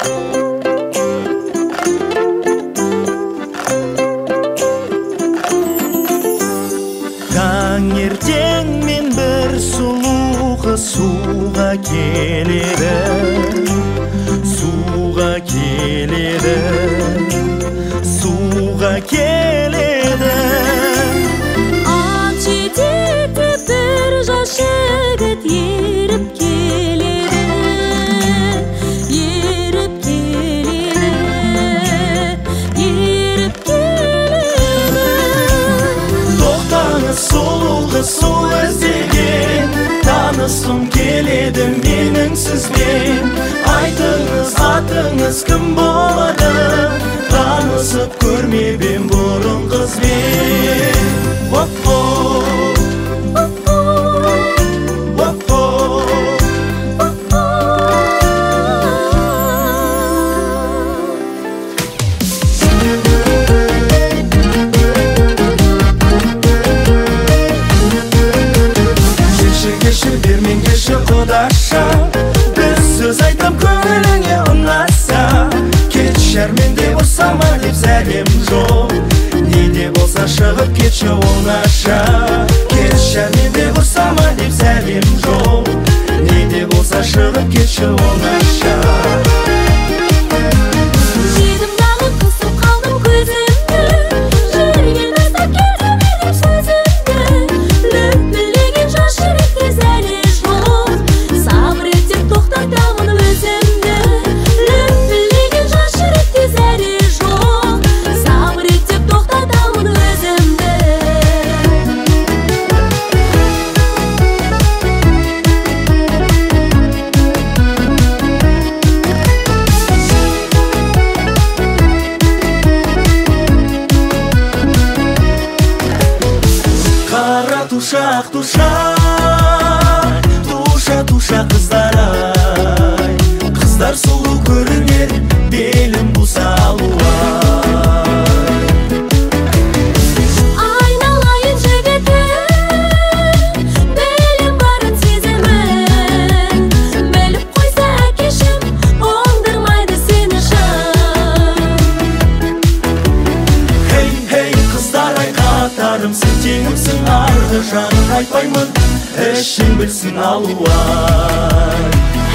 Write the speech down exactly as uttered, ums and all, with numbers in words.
Таңертең мен бір сұлу қыз суға келеді, суға келеді, суға келеді. Ат жетекті бір жас жігіт еріп келеді, еріп келеді, еріп келеді. Тоқтаңыз, сұлу қыз су іздеген, танысқым келеді менің сізбен. Айтыңыз, атыңыз кім болады, танысып көрмеппін бұрын қызбен. Оп-о, Оп-о, оп-о. оп-о. Кешір, кешір, бермен кешір құдаша, бір сөз айтам көңіліңе ұнаса. Кетші әрменде ұрсама деп сәлем жоқ, не де болса шығып кетші оңаша. Кетші әрменде ұрсама деп сәлем жоқ, не де болса шығып кетші оңаша. Едім дағы қысып қалдым көзімді, жүрген тастап кетіп едім сөзімді. Лүпілдеген жас жүректе зәре жоқ, сабыр ет деп тоқтатамын өзімді. Лүпілдеген жас жүректе зәре жоқ, сабыр ет деп тоқтатамын өзімді. Қара тушақ, тушақ, туша, туша қыздар ай. Қыздар сұлу көрінер, белім бұса алуай. Айналайын жігітім, білім барын сезімін. Біліп қойса әкешім, оңдырмайды сені шын. Хей, хей, қыздар ай қатарым, сен теңімсің, арғы жағын айтпаймын, ішің білсін алуай.